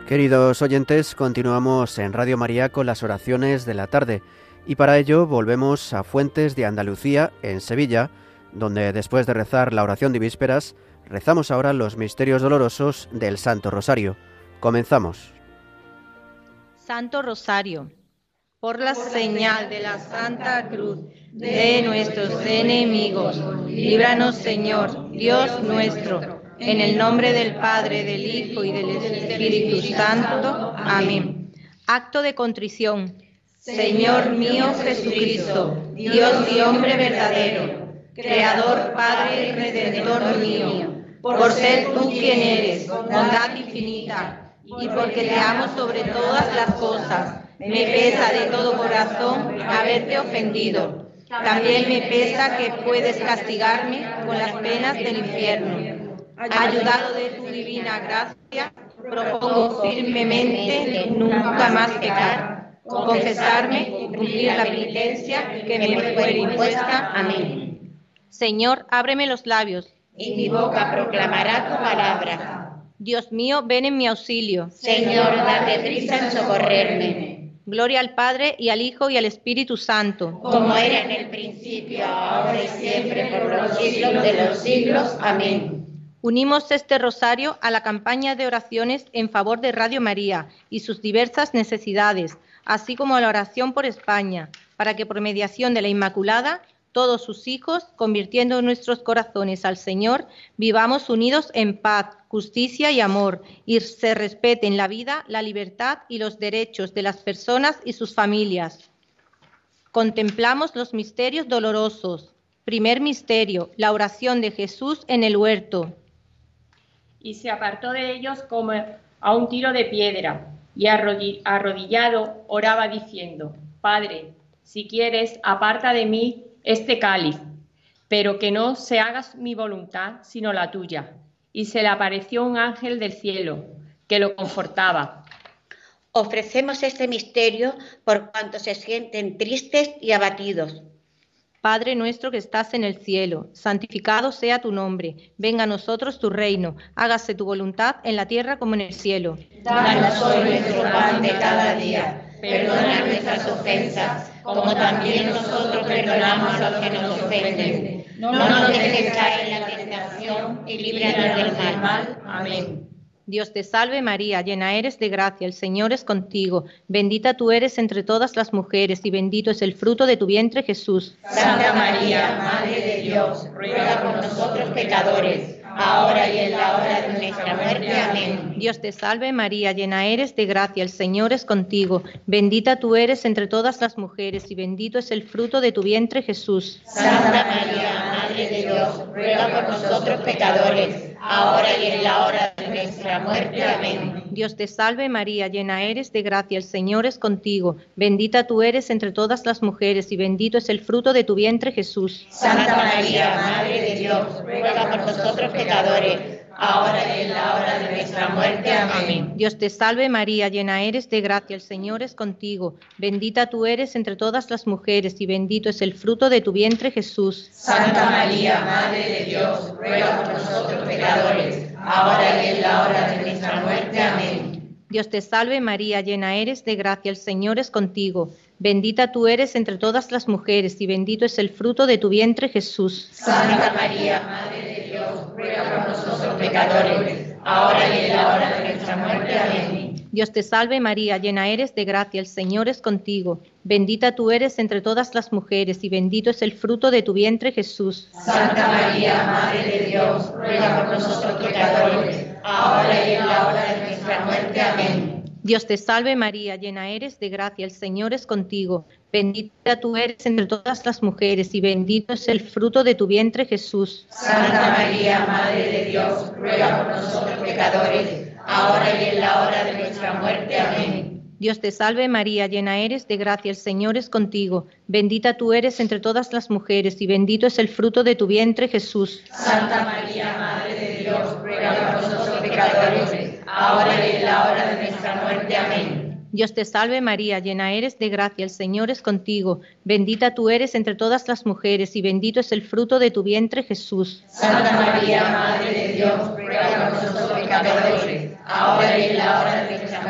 Queridos oyentes, continuamos en Radio María con las oraciones de la tarde y para ello volvemos a Fuentes de Andalucía, en Sevilla, donde después de rezar la oración de vísperas, rezamos ahora los misterios dolorosos del Santo Rosario. Comenzamos. Santo Rosario, por la señal de la Santa Cruz de nuestros enemigos, líbranos, Señor, Dios nuestro, en el nombre del Padre, del Hijo y del Espíritu Santo. Amén. Acto de contrición. Señor mío Jesucristo, Dios y hombre verdadero, Creador, Padre y Redentor mío, por ser tú quien eres, bondad infinita, y porque te amo sobre todas las cosas, me pesa de todo corazón haberte ofendido. También me pesa que puedes castigarme con las penas del infierno. Ayudado de tu divina gracia, propongo firmemente nunca más pecar, confesarme y cumplir la penitencia que me fue impuesta. Amén. Señor, ábreme los labios, y mi boca proclamará tu palabra. Dios mío, ven en mi auxilio. Señor, date prisa en socorrerme. Gloria al Padre, y al Hijo, y al Espíritu Santo. Como era en el principio, ahora y siempre, por los siglos de los siglos. Amén. Unimos este rosario a la campaña de oraciones en favor de Radio María y sus diversas necesidades, así como a la oración por España, para que por mediación de la Inmaculada, todos sus hijos, convirtiendo nuestros corazones al Señor, vivamos unidos en paz, justicia y amor, y se respeten la vida, la libertad y los derechos de las personas y sus familias. Contemplamos los misterios dolorosos. Primer misterio, la oración de Jesús en el huerto. Y se apartó de ellos como a un tiro de piedra, y arrodillado oraba diciendo: Padre, si quieres, aparta de mí este cáliz, pero que no se haga mi voluntad, sino la tuya. Y se le apareció un ángel del cielo, que lo confortaba. Ofrecemos este misterio por cuantos se sienten tristes y abatidos. Padre nuestro que estás en el cielo, santificado sea tu nombre. Venga a nosotros tu reino. Hágase tu voluntad en la tierra como en el cielo. Danos hoy nuestro pan de cada día. Perdona nuestras ofensas, como también nosotros perdonamos a los que nos ofenden. No nos dejes caer en la tentación y líbranos del mal. Amén. Dios te salve María, llena eres de gracia, el Señor es contigo. Bendita tú eres entre todas las mujeres y bendito es el fruto de tu vientre, Jesús. Santa María, Madre de Dios, ruega por nosotros pecadores, ahora y en la hora de nuestra muerte. Amén. Dios te salve María, llena eres de gracia, el Señor es contigo. Bendita tú eres entre todas las mujeres y bendito es el fruto de tu vientre, Jesús. Santa María, Madre de Dios, ruega por nosotros pecadores, ahora y en la hora de nuestra muerte. Amén. Dios te salve María, llena eres de gracia, el Señor es contigo. Bendita tú eres entre todas las mujeres y bendito es el fruto de tu vientre, Jesús. Santa María, Madre de Dios, ruega por nosotros pecadores, ahora y en la hora de nuestra muerte. Amén. Dios te salve María, llena eres de gracia, el Señor es contigo. Bendita tú eres entre todas las mujeres y bendito es el fruto de tu vientre, Jesús. Santa María, Madre de Dios, ruega por nosotros pecadores, ahora y en la hora de nuestra muerte. Amén. Dios te salve María, llena eres de gracia, el Señor es contigo. Bendita tú eres entre todas las mujeres y bendito es el fruto de tu vientre, Jesús. Santa María, Madre de Dios, ruega por nosotros pecadores, ahora y en la hora de nuestra muerte. Amén. Dios te salve María, llena eres de gracia, el Señor es contigo. Bendita tú eres entre todas las mujeres y bendito es el fruto de tu vientre, Jesús. Santa María, Madre de Dios, ruega por nosotros pecadores, ahora y en la hora de nuestra muerte. Amén. Dios te salve María, llena eres de gracia, el Señor es contigo. Bendita tú eres entre todas las mujeres y bendito es el fruto de tu vientre, Jesús. Santa María, Madre de Dios, ruega por nosotros pecadores, ahora y en la hora de nuestra muerte. Amén. Dios te salve María, llena eres de gracia, el Señor es contigo. Bendita tú eres entre todas las mujeres y bendito es el fruto de tu vientre, Jesús. Santa María, Madre de Dios, ruega por nosotros pecadores, ahora y en la hora de nuestra muerte. Amén. Dios te salve María, llena eres de gracia, el Señor es contigo. Bendita tú eres entre todas las mujeres y bendito es el fruto de tu vientre, Jesús. Santa María, Madre de Dios, ruega por nosotros pecadores, ahora y en la hora de nuestra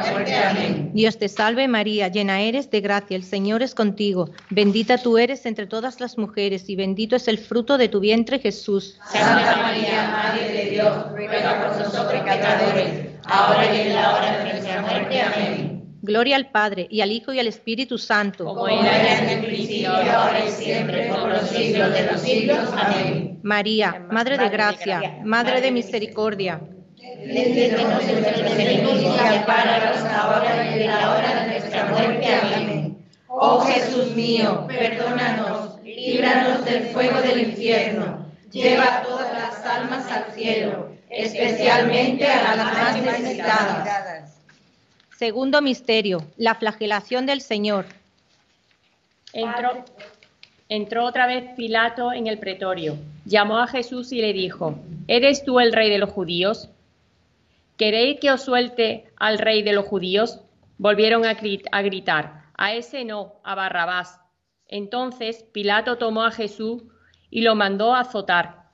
Dios te salve María, llena eres de gracia, el Señor es contigo. Bendita tú eres entre todas las mujeres y bendito es el fruto de tu vientre, Jesús. Santa María, Madre de Dios, ruega por nosotros pecadores, ahora y en la hora de nuestra muerte. Amén. Gloria al Padre, y al Hijo, y al Espíritu Santo. Como era en el principio, ahora y siempre, por los siglos de los siglos. Amén. María, Madre de gracia, Madre de misericordia. Defiéndonos de nuestros enemigos y ampáranos ahora y en la hora de nuestra muerte. Amén. Oh Jesús mío, perdónanos, líbranos del fuego del infierno, lleva a todas las almas al cielo, especialmente a las más necesitadas. Segundo misterio, la flagelación del Señor. Entró otra vez Pilato en el pretorio, llamó a Jesús y le dijo: ¿Eres tú el rey de los judíos? ¿Queréis que os suelte al rey de los judíos? Volvieron a gritar: a ese no, a Barrabás. Entonces Pilato tomó a Jesús y lo mandó a azotar.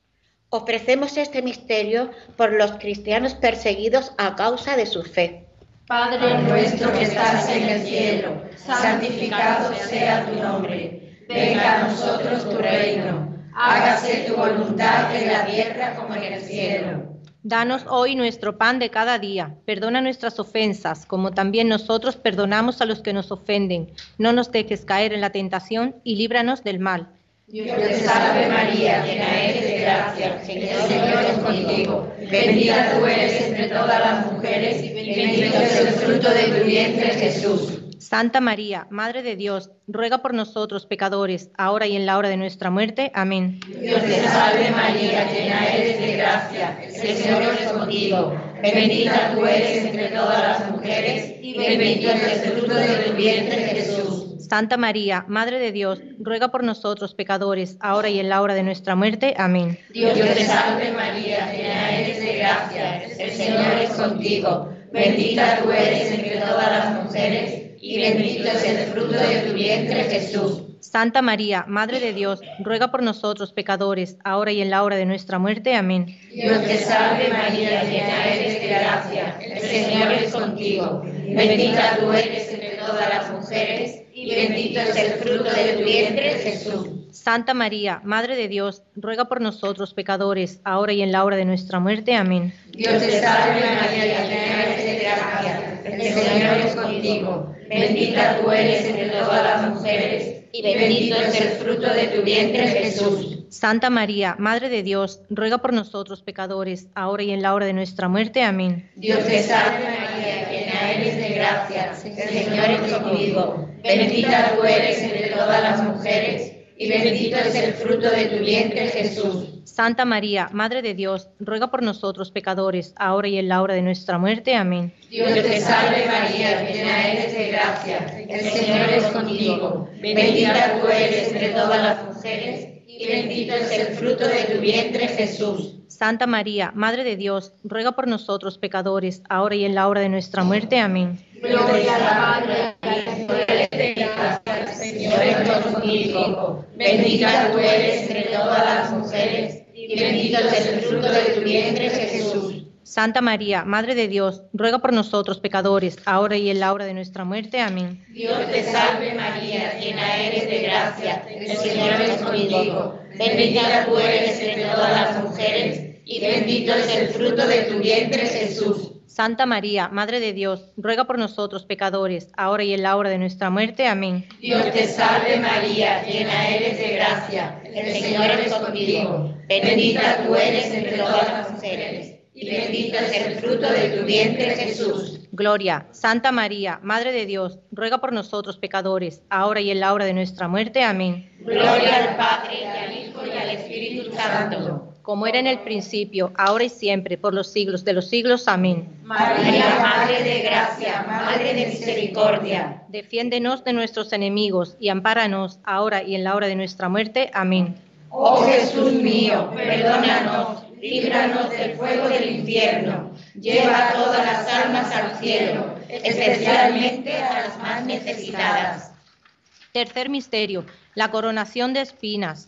Ofrecemos este misterio por los cristianos perseguidos a causa de su fe. Padre nuestro que estás en el cielo, santificado sea tu nombre. Venga a nosotros tu reino. Hágase tu voluntad en la tierra como en el cielo. Danos hoy nuestro pan de cada día. Perdona nuestras ofensas, como también nosotros perdonamos a los que nos ofenden. No nos dejes caer en la tentación y líbranos del mal. Dios te salve María, llena eres de gracia, el Señor es contigo. Bendita tú eres entre todas las mujeres y bendito es el fruto de tu vientre, Jesús. Santa María, Madre de Dios, ruega por nosotros pecadores, ahora y en la hora de nuestra muerte. Amén. Dios te salve María, llena eres de gracia, el Señor es contigo. Bendita tú eres entre todas las mujeres y bendito es el fruto de tu vientre, Jesús. Santa María, Madre de Dios, ruega por nosotros pecadores, ahora y en la hora de nuestra muerte. Amén. Dios te salve María, llena eres de gracia, el Señor es contigo. Bendita tú eres entre todas las mujeres y bendito es el fruto de tu vientre, Jesús. Santa María, Madre de Dios, ruega por nosotros pecadores, ahora y en la hora de nuestra muerte. Amén. Dios te salve María, llena eres de gracia, el Señor es contigo. Bendita tú eres entre todas las mujeres y bendito es el fruto de tu vientre, Jesús. Santa María, Madre de Dios, ruega por nosotros pecadores, ahora y en la hora de nuestra muerte. Amén. Dios te salve María, llena eres de gracia, el Señor es contigo. Bendita tú eres entre todas las mujeres y bendito es el fruto de tu vientre, Jesús. Santa María, Madre de Dios, ruega por nosotros pecadores, ahora y en la hora de nuestra muerte. Amén. Dios te salve María, llena eres de gracia, el Señor es contigo. Bendita tú eres entre todas las mujeres y bendito es el fruto de tu vientre, Jesús. Santa María, Madre de Dios, ruega por nosotros pecadores, ahora y en la hora de nuestra muerte. Amén. Dios te salve María, llena eres de gracia, el Señor es contigo. Bendita tú eres entre todas las mujeres y bendito es el fruto de tu vientre, Jesús. Santa María, Madre de Dios, ruega por nosotros pecadores, ahora y en la hora de nuestra muerte. Amén. Gloria al Padre, al Hijo y al Espíritu Santo, el Señor es contigo. Bendita tú eres entre todas las mujeres y bendito es el fruto de tu vientre, Jesús. Santa María, Madre de Dios, ruega por nosotros pecadores, ahora y en la hora de nuestra muerte. Amén. Dios te salve María, llena eres de gracia, el Señor es contigo. Bendita tú eres entre todas las mujeres y bendito es el fruto de tu vientre, Jesús. Santa María, Madre de Dios, ruega por nosotros pecadores, ahora y en la hora de nuestra muerte. Amén. Dios te salve María, llena eres de gracia, el Señor es contigo. Bendita tú eres entre todas las mujeres y bendito es el fruto de tu vientre, Jesús. Gloria. Santa María, Madre de Dios, ruega por nosotros pecadores, ahora y en la hora de nuestra muerte. Amén. Gloria al Padre, y al Hijo y al Espíritu Santo. Como era en el principio, ahora y siempre, por los siglos de los siglos. Amén. María, Madre de gracia, Madre de misericordia. Defiéndenos de nuestros enemigos y ampáranos ahora y en la hora de nuestra muerte. Amén. Oh Jesús mío, perdónanos, líbranos del fuego del infierno, lleva a todas las almas al cielo, especialmente a las más necesitadas. Tercer misterio, la coronación de espinas.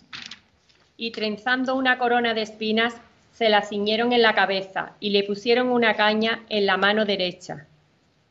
Y trenzando una corona de espinas, se la ciñeron en la cabeza y le pusieron una caña en la mano derecha.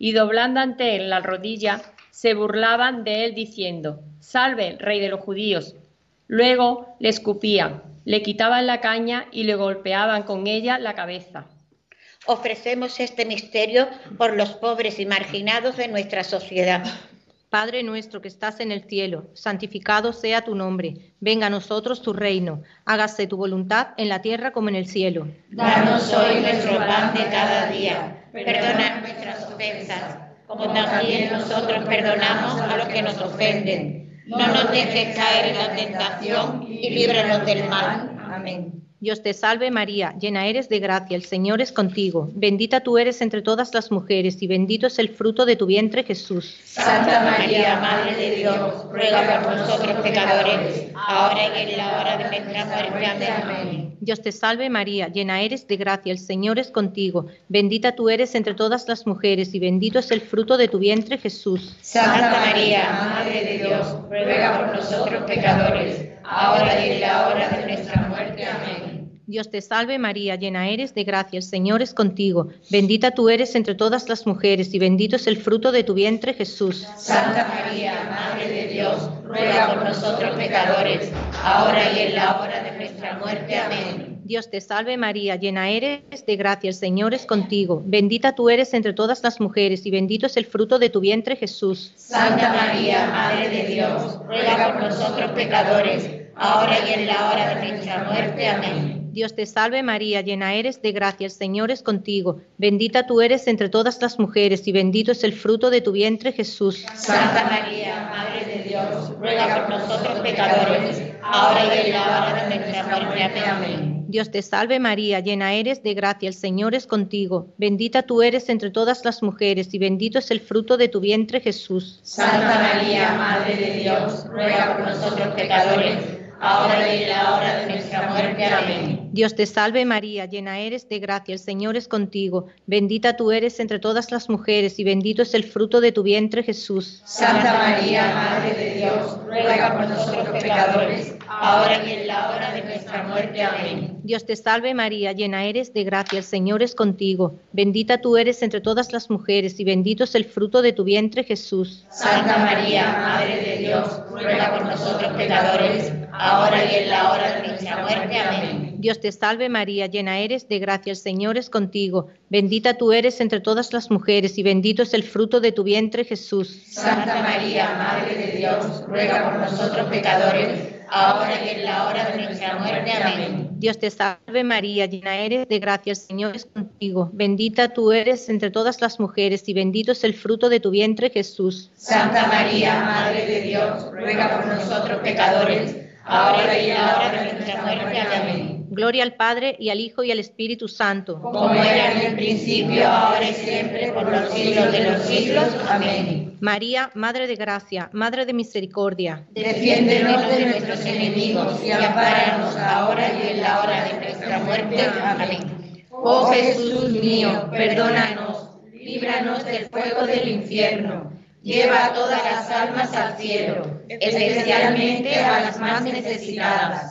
y doblando ante él la rodilla, se burlaban de él diciendo: «Salve, Rey de los judíos». Luego le escupían, le quitaban la caña y le golpeaban con ella la cabeza. Ofrecemos este misterio por los pobres y marginados de nuestra sociedad. Padre nuestro que estás en el cielo, santificado sea tu nombre. Venga a nosotros tu reino. Hágase tu voluntad en la tierra como en el cielo. Danos hoy nuestro pan de cada día. Perdona nuestras ofensas, como también nosotros perdonamos a los que nos ofenden. No nos dejes caer en la tentación y líbranos del mal. Amén. Dios te salve María, llena eres de gracia, el Señor es contigo. Bendita tú eres entre todas las mujeres y bendito es el fruto de tu vientre Jesús. Santa María, Madre de Dios, ruega por nosotros pecadores, ahora y en la hora de nuestra muerte. Amén. Dios te salve María, llena eres de gracia, el Señor es contigo. Bendita tú eres entre todas las mujeres y bendito es el fruto de tu vientre Jesús. Santa María, Madre de Dios, ruega por nosotros pecadores, ahora y en la hora de nuestra muerte. Amén. Dios te salve María, llena eres de gracia, el Señor es contigo. Bendita tú eres entre todas las mujeres y bendito es el fruto de tu vientre Jesús. Santa María, Madre de Dios, ruega por nosotros pecadores, ahora y en la hora de nuestra muerte. Amén. Dios te salve María, llena eres de gracia, el Señor es contigo. Bendita tú eres entre todas las mujeres y bendito es el fruto de tu vientre Jesús. Santa María, Madre de Dios, ruega por nosotros pecadores, ahora y en la hora de nuestra muerte. Amén. Dios te salve María, llena eres de gracia, el Señor es contigo. Bendita tú eres entre todas las mujeres y bendito es el fruto de tu vientre Jesús. Santa María, Madre de Dios, ruega por nosotros pecadores, ahora y en la hora de nuestra muerte. Amén. Dios te salve María, llena eres de gracia, el Señor es contigo. Bendita tú eres entre todas las mujeres y bendito es el fruto de tu vientre Jesús. Santa María, Madre de Dios, ruega por nosotros pecadores, ahora y en la hora de nuestra muerte. Amén. Dios te salve María, llena eres de gracia, el Señor es contigo. Bendita tú eres entre todas las mujeres y bendito es el fruto de tu vientre Jesús. Santa María, Madre de Dios, ruega por nosotros pecadores, ahora y en la hora de nuestra muerte. Amén. Dios te salve María, llena eres de gracia, el Señor es contigo. Bendita tú eres entre todas las mujeres y bendito es el fruto de tu vientre Jesús. Santa María, Madre de Dios, ruega por nosotros pecadores, ahora y en la hora de nuestra muerte. Amén. Dios te salve María, llena eres de gracia, el Señor es contigo. Bendita tú eres entre todas las mujeres y bendito es el fruto de tu vientre Jesús. Santa María, Madre de Dios, ruega por nosotros pecadores, ahora y en la hora de nuestra muerte. Amén. Dios te salve María, llena eres de gracia, el Señor es contigo. Bendita tú eres entre todas las mujeres y bendito es el fruto de tu vientre Jesús. Santa María, Madre de Dios, ruega por nosotros pecadores, ahora y en la hora de nuestra muerte. Amén. Gloria al Padre, y al Hijo, y al Espíritu Santo. Como era en el principio, ahora y siempre, por los siglos de los siglos. Amén. María, Madre de Gracia, Madre de Misericordia. Defiéndenos de nuestros enemigos y ampáranos ahora y en la hora de nuestra muerte. Amén. Oh Jesús mío, perdónanos, líbranos del fuego del infierno. Lleva a todas las almas al cielo, especialmente a las más necesitadas.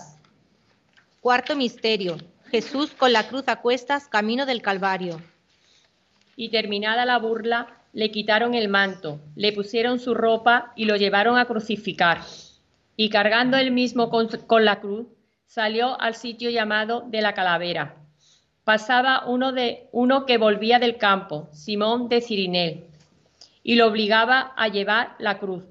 Cuarto misterio. Jesús con la cruz a cuestas, camino del Calvario. Y terminada la burla, le quitaron el manto, le pusieron su ropa y lo llevaron a crucificar. Y cargando él mismo con la cruz, salió al sitio llamado de la Calavera. Pasaba uno que volvía del campo, Simón de Cirinel, y lo obligaba a llevar la cruz.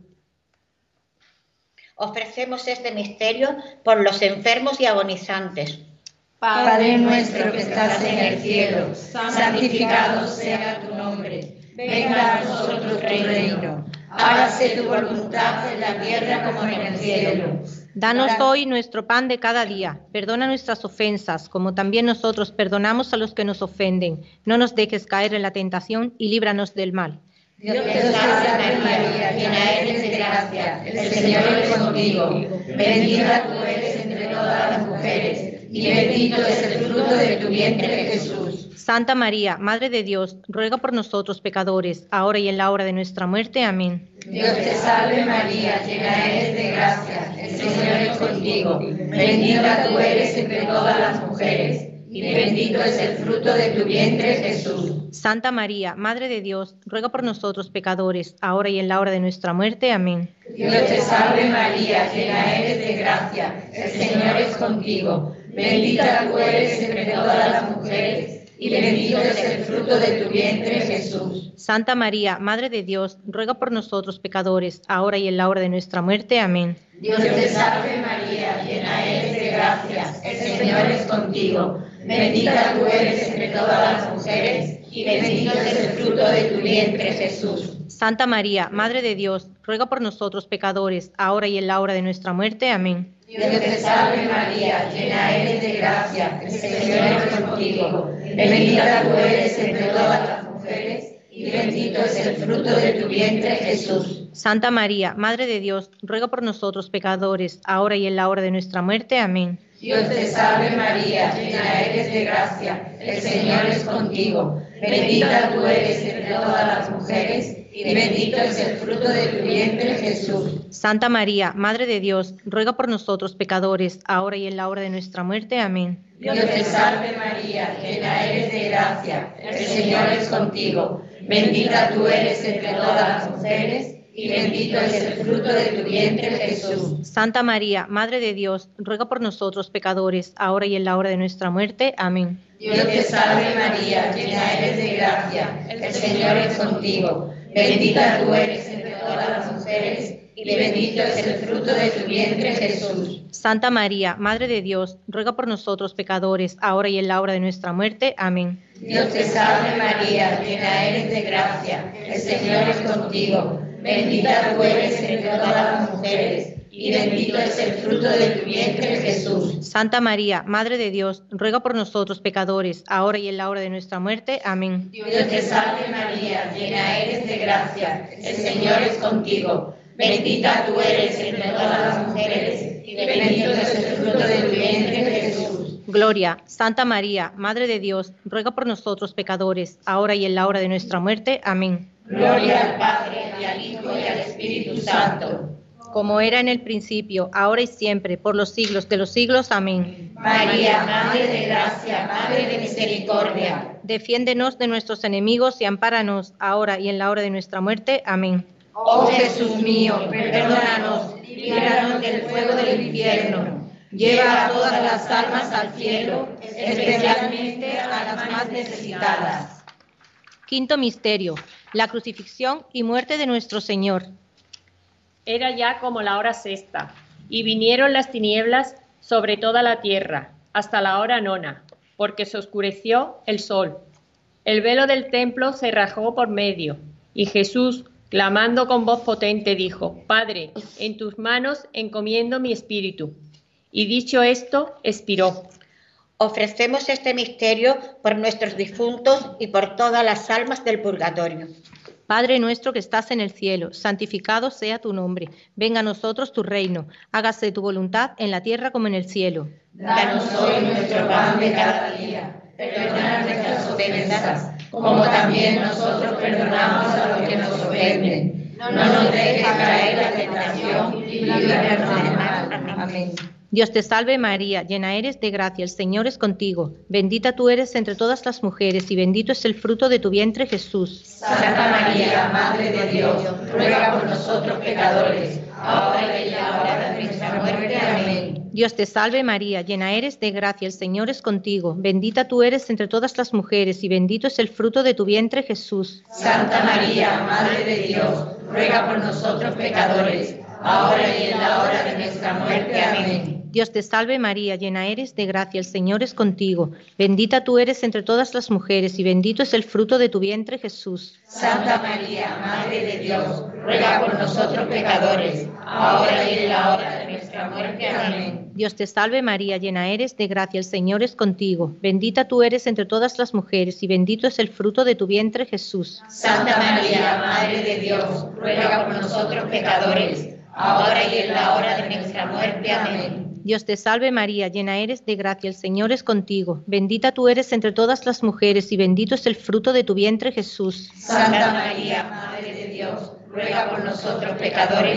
Ofrecemos este misterio por los enfermos y agonizantes. Padre nuestro que estás en el cielo, santificado sea tu nombre. Venga a nosotros tu reino. Hágase tu voluntad en la tierra como en el cielo. Danos hoy nuestro pan de cada día. Perdona nuestras ofensas, como también nosotros perdonamos a los que nos ofenden. No nos dejes caer en la tentación y líbranos del mal. Dios te salve María, llena eres de gracia, el Señor es contigo. Bendita tú eres entre todas las mujeres, y bendito es el fruto de tu vientre Jesús. Santa María, Madre de Dios, ruega por nosotros pecadores, ahora y en la hora de nuestra muerte. Amén. Dios te salve María, llena eres de gracia, el Señor es contigo. Bendita tú eres entre todas las mujeres, y bendito es el fruto de tu vientre, Jesús. Santa María, Madre de Dios, ruega por nosotros pecadores, ahora y en la hora de nuestra muerte. Amén. Dios te salve María, llena eres de gracia, el Señor es contigo. Bendita tú eres entre todas las mujeres, y bendito es el fruto de tu vientre, Jesús. Santa María, Madre de Dios, ruega por nosotros pecadores, ahora y en la hora de nuestra muerte. Amén. Dios te salve María, llena eres de gracia, el Señor es contigo. Bendita tú eres entre todas las mujeres, y bendito es el fruto de tu vientre, Jesús. Santa María, Madre de Dios, ruega por nosotros pecadores, ahora y en la hora de nuestra muerte. Amén. Dios te salve María, llena eres de gracia, el Señor es contigo. Bendita tú eres entre todas las mujeres, y bendito es el fruto de tu vientre, Jesús. Santa María, Madre de Dios, ruega por nosotros pecadores, ahora y en la hora de nuestra muerte. Amén. Dios te salve María, llena eres de gracia, el Señor es contigo. Bendita tú eres entre todas las mujeres, y bendito es el fruto de tu vientre, Jesús. Santa María, Madre de Dios, ruega por nosotros pecadores, ahora y en la hora de nuestra muerte. Amén. Dios te salve María, llena eres de gracia, el Señor es contigo. Bendita tú eres entre todas las mujeres, y bendito es el fruto de tu vientre, Jesús. Santa María, Madre de Dios, ruega por nosotros pecadores, ahora y en la hora de nuestra muerte. Amén. Dios te salve María, llena eres de gracia, el Señor es contigo. Bendita tú eres entre todas las mujeres, y bendito es el fruto de tu vientre, Jesús. Santa María, Madre de Dios, ruega por nosotros pecadores, ahora y en la hora de nuestra muerte. Amén. Dios te salve María, llena eres de gracia, el Señor es contigo. Bendita tú eres entre todas las mujeres, y bendito es el fruto de tu vientre, Jesús. Santa María, Madre de Dios, ruega por nosotros pecadores, ahora y en la hora de nuestra muerte. Amén. Dios te salve María, llena eres de gracia, el Señor es contigo. Bendita tú eres entre todas las mujeres, y bendito es el fruto de tu vientre, Jesús. Gloria, Santa María, Madre de Dios, ruega por nosotros pecadores, ahora y en la hora de nuestra muerte. Amén. Gloria al Padre, y al Hijo, y al Espíritu Santo. Como era en el principio, ahora y siempre, por los siglos de los siglos. Amén. María, Madre de gracia, Madre de misericordia. Defiéndenos de nuestros enemigos y ampáranos, ahora y en la hora de nuestra muerte. Amén. Oh Jesús mío, perdónanos, líbranos del fuego del infierno. Lleva a todas las almas al cielo, especialmente a las más necesitadas. Quinto misterio, la crucifixión y muerte de nuestro Señor. Era ya como la hora sexta, y vinieron las tinieblas sobre toda la tierra, hasta la hora nona, porque se oscureció el sol. El velo del templo se rajó por medio, y Jesús, clamando con voz potente, dijo: Padre, en tus manos encomiendo mi espíritu. Y dicho esto, expiró. Ofrecemos este misterio por nuestros difuntos y por todas las almas del purgatorio. Padre nuestro que estás en el cielo, santificado sea tu nombre. Venga a nosotros tu reino. Hágase tu voluntad en la tierra como en el cielo. Danos hoy nuestro pan de cada día. Perdona nuestras ofensas, como también nosotros perdonamos a los que nos ofenden. No nos dejes caer en la tentación y líbranos del mal. Amén. Dios te salve María, llena eres de gracia, el Señor es contigo. Bendita tú eres entre todas las mujeres y bendito es el fruto de tu vientre, Jesús. Santa María, Madre de Dios, ruega por nosotros pecadores, ahora y en la hora de nuestra muerte. Amén. Dios te salve María, llena eres de gracia, el Señor es contigo. Bendita tú eres entre todas las mujeres y bendito es el fruto de tu vientre, Jesús. Santa María, Madre de Dios, ruega por nosotros pecadores, ahora y en la hora de nuestra muerte. Amén. Dios te salve María, llena eres de gracia, el Señor es contigo. Bendita tú eres entre todas las mujeres y bendito es el fruto de tu vientre, Jesús. Santa María, Madre de Dios, ruega por nosotros pecadores, ahora y en la hora de nuestra muerte. Amén. Dios te salve María, llena eres de gracia, el Señor es contigo. Bendita tú eres entre todas las mujeres y bendito es el fruto de tu vientre, Jesús. Santa María, Madre de Dios, ruega por nosotros pecadores, ahora y en la hora de nuestra muerte. Amén. Dios te salve María, llena eres de gracia, el Señor es contigo. Bendita tú eres entre todas las mujeres y bendito es el fruto de tu vientre, Jesús. Santa María, Madre de Dios, ruega por nosotros pecadores,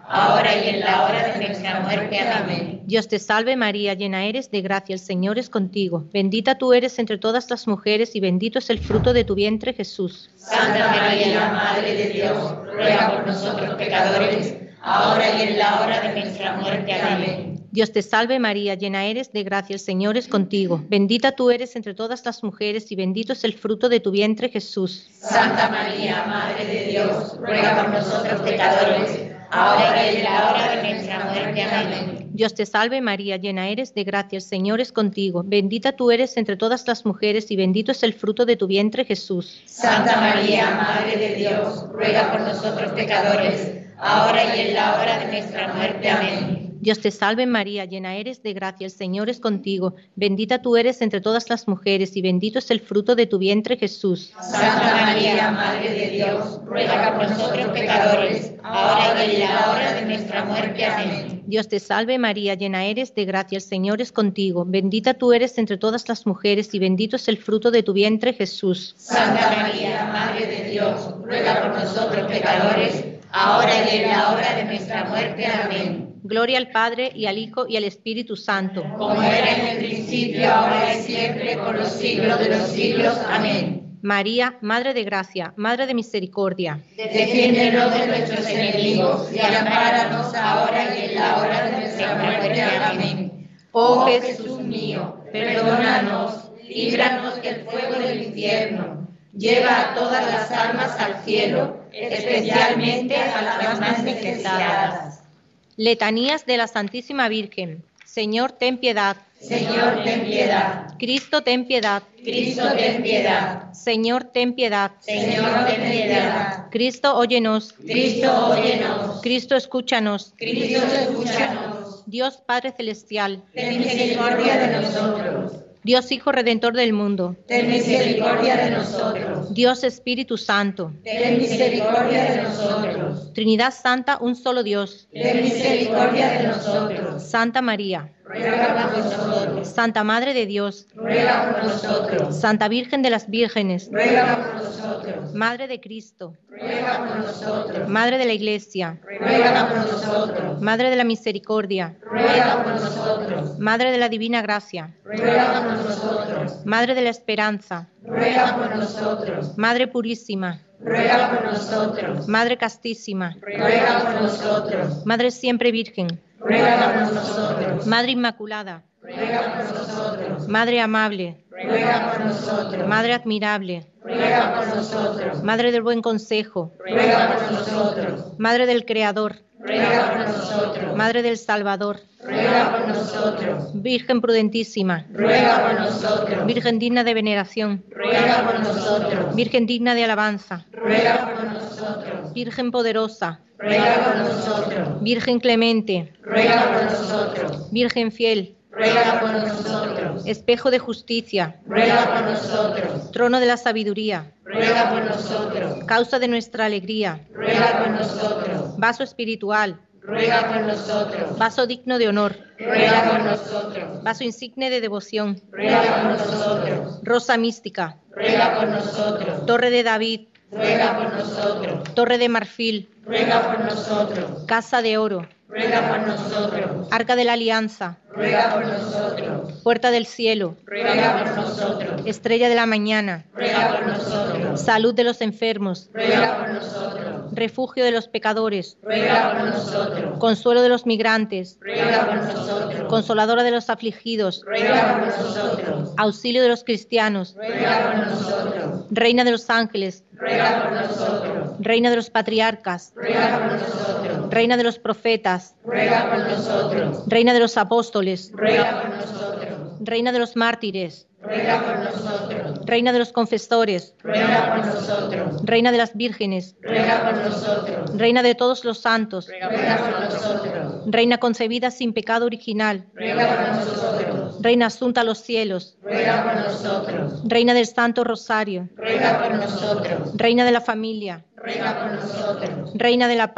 ahora y en la hora de nuestra muerte. Amén. Dios te salve María, llena eres de gracia, el Señor es contigo. Bendita tú eres entre todas las mujeres y bendito es el fruto de tu vientre, Jesús. Santa María, Madre de Dios, ruega por nosotros pecadores, ahora y en la hora de nuestra muerte. Amén. Dios te salve María, llena eres de gracia, el Señor es contigo. Bendita tú eres entre todas las mujeres y bendito es el fruto de tu vientre, Jesús. Santa María, Madre de Dios, ruega por nosotros pecadores, ahora y en la hora de nuestra muerte. Amén. Dios te salve María, llena eres de gracia, el Señor es contigo. Bendita tú eres entre todas las mujeres y bendito es el fruto de tu vientre, Jesús. Santa María, Madre de Dios, ruega por nosotros pecadores, ahora y en la hora de nuestra muerte. Amén. Dios te salve María, llena eres de gracia, el Señor es contigo. Bendita tú eres entre todas las mujeres y bendito es el fruto de tu vientre, Jesús. Santa María, Madre de Dios, ruega por nosotros pecadores, ahora y en la hora de nuestra muerte. Amén. Dios te salve María, llena eres de gracia, el Señor es contigo. Bendita tú eres entre todas las mujeres y bendito es el fruto de tu vientre, Jesús. Santa María, Madre de Dios, ruega por nosotros pecadores, ahora y en la hora de nuestra muerte. Amén. Gloria al Padre, y al Hijo, y al Espíritu Santo. Como era en el principio, ahora y siempre, por los siglos de los siglos. Amén. María, Madre de gracia, Madre de misericordia. Defiéndenos de nuestros enemigos y ampáranos ahora y en la hora de nuestra muerte. Amén. Oh Jesús mío, perdónanos, líbranos del fuego del infierno, lleva a todas las almas al cielo, especialmente a las más necesitadas. Letanías de la Santísima Virgen. Señor, ten piedad. Señor, ten piedad. Cristo, ten piedad. Cristo, ten piedad. Señor, ten piedad. Señor, ten piedad. Cristo, óyenos. Cristo, óyenos. Cristo, escúchanos. Cristo, escúchanos. Dios Padre Celestial, Ten misericordia de nosotros. Dios Hijo Redentor del mundo, Ten misericordia de nosotros. Dios Espíritu Santo, Ten misericordia de nosotros. Trinidad Santa, un solo Dios. Ten misericordia de nosotros. Santa María, Ruega por nosotros. Santa Madre de Dios, Ruega por nosotros. Santa Virgen de las Vírgenes, Ruega por nosotros. Madre de Cristo, Ruega por nosotros. Madre de la Iglesia, Ruega por nosotros. Madre de la Misericordia, Ruega por nosotros. Madre de la Divina Gracia, Ruega por nosotros. Madre de la Esperanza, Ruega por nosotros. Madre Purísima, Ruega por nosotros. Madre Castísima, Ruega por nosotros. Madre Siempre Virgen, Ruega por nosotros. Madre Inmaculada, Ruega por nosotros. Madre Amable, Ruega por nosotros. Madre Admirable, Ruega por nosotros. Madre del Buen Consejo, Ruega por nosotros. Madre del Creador, Ruega por nosotros. Madre del Salvador, Ruega por nosotros. Virgen prudentísima, Ruega por nosotros. Virgen digna de veneración, Ruega por nosotros. Virgen digna de alabanza, Ruega por nosotros. Virgen poderosa, Ruega por nosotros. Virgen clemente, Ruega por nosotros. Virgen fiel, Ruega por nosotros. espejo de justicia, Ruega por nosotros. trono de la sabiduría, Ruega por nosotros. causa de nuestra alegría, Ruega por nosotros. vaso espiritual, Ruega por nosotros. vaso digno de honor, Ruega por nosotros. vaso insigne de devoción, Ruega por nosotros. rosa mística, Ruega por nosotros. torre de David, Ruega por nosotros. torre de marfil, Ruega por nosotros. casa de oro, Ruega por nosotros. arca de la alianza, Ruega por nosotros. puerta del cielo, Ruega por nosotros. estrella de la mañana, Ruega por nosotros. salud de los enfermos, Ruega por nosotros. refugio de los pecadores, Ruega por nosotros. consuelo de los migrantes, Ruega por nosotros. consoladora de los afligidos, Ruega por nosotros. auxilio de los cristianos, Ruega por nosotros. reina de los ángeles, Ruega por nosotros. reina de los patriarcas, Ruega por nosotros. reina de los profetas, Ruega por nosotros. reina de los apóstoles, Ruega por nosotros. reina de los mártires, Ruega por nosotros. reina de los confesores, Ruega por nosotros. reina de las vírgenes, Ruega por nosotros. reina de todos los santos, Ruega por nosotros. reina concebida sin pecado original, Ruega por nosotros. reina asunta a los cielos, Ruega por nosotros. reina del Santo Rosario, Ruega por nosotros. reina de la familia, Ruega por nosotros. reina de la paz,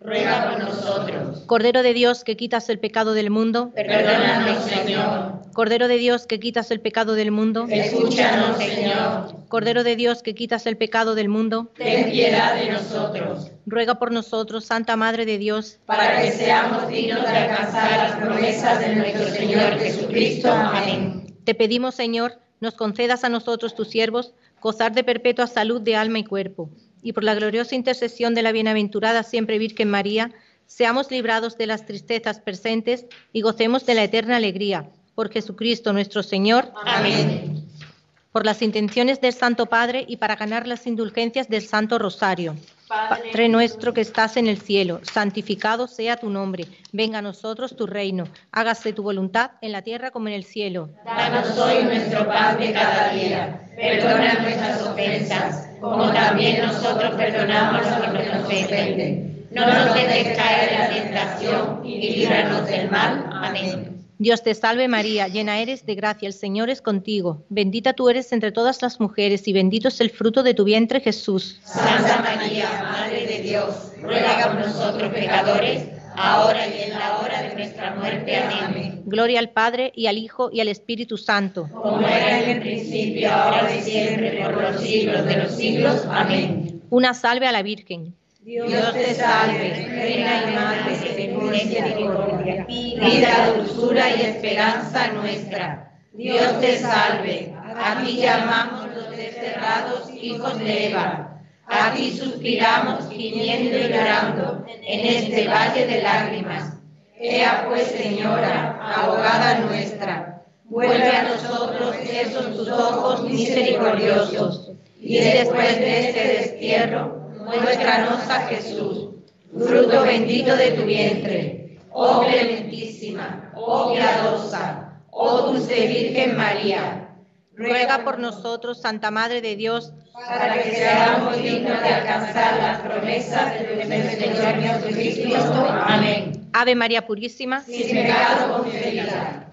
ruega por nosotros. Cordero de Dios, que quitas el pecado del mundo, Perdónanos, Señor. Cordero de Dios, que quitas el pecado del mundo, Escúchanos, Señor. Cordero de Dios, que quitas el pecado del mundo, Ten piedad de nosotros, ruega por nosotros, Santa Madre de Dios, para que seamos dignos de alcanzar las promesas de nuestro Señor Jesucristo. Amén. Te pedimos, Señor, nos concedas a nosotros, tus siervos, gozar de perpetua salud de alma y cuerpo, y por la gloriosa intercesión de la bienaventurada siempre Virgen María, seamos librados de las tristezas presentes y gocemos de la eterna alegría. Por Jesucristo nuestro Señor. Amén. Por las intenciones del Santo Padre y para ganar las indulgencias del Santo Rosario. Padre nuestro que estás en el cielo, santificado sea tu nombre. Venga a nosotros tu reino. Hágase tu voluntad en la tierra como en el cielo. Danos hoy nuestro pan de cada día. Perdona nuestras ofensas, como también nosotros perdonamos a los que nos ofenden. No nos dejes caer en la tentación y líbranos del mal. Amén. Dios te salve María, llena eres de gracia, el Señor es contigo. Bendita tú eres entre todas las mujeres y bendito es el fruto de tu vientre, Jesús. Santa María, Madre de Dios, ruega por nosotros pecadores, ahora y en la hora de nuestra muerte. Amén. Gloria al Padre, y al Hijo, y al Espíritu Santo. Como era en el principio, ahora y siempre, por los siglos de los siglos. Amén. Una salve a la Virgen. Dios te salve, Reina y Madre de misericordia, vida, dulzura y esperanza nuestra. Dios te salve, a ti llamamos los desterrados hijos de Eva. A ti suspiramos, gimiendo y llorando, en este valle de lágrimas. Ea pues, Señora, abogada nuestra, vuelve a nosotros esos tus ojos misericordiosos, y después de este destierro, muéstranos a Jesús, fruto bendito de tu vientre. Oh clementísima, oh piadosa, oh dulce Virgen María, Ruega por nosotros, Santa Madre de Dios, para que seamos dignos de alcanzar las promesas de nuestro Señor Jesucristo. Amén. Ave María Purísima, Sin pecado concebida.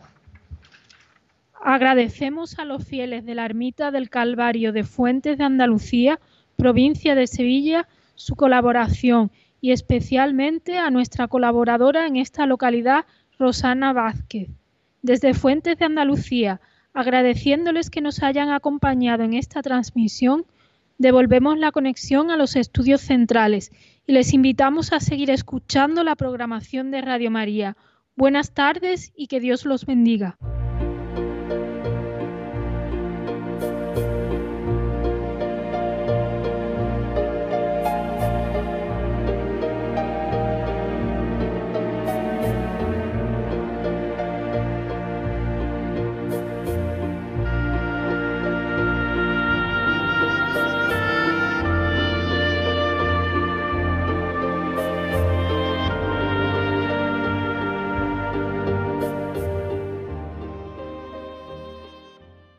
Agradecemos a los fieles de la Ermita del Calvario de Fuentes de Andalucía, provincia de Sevilla, su colaboración y especialmente a nuestra colaboradora en esta localidad, Rosana Vázquez. Desde Fuentes de Andalucía, agradeciéndoles que nos hayan acompañado en esta transmisión, devolvemos la conexión a los estudios centrales y les invitamos a seguir escuchando la programación de Radio María. Buenas tardes y que Dios los bendiga.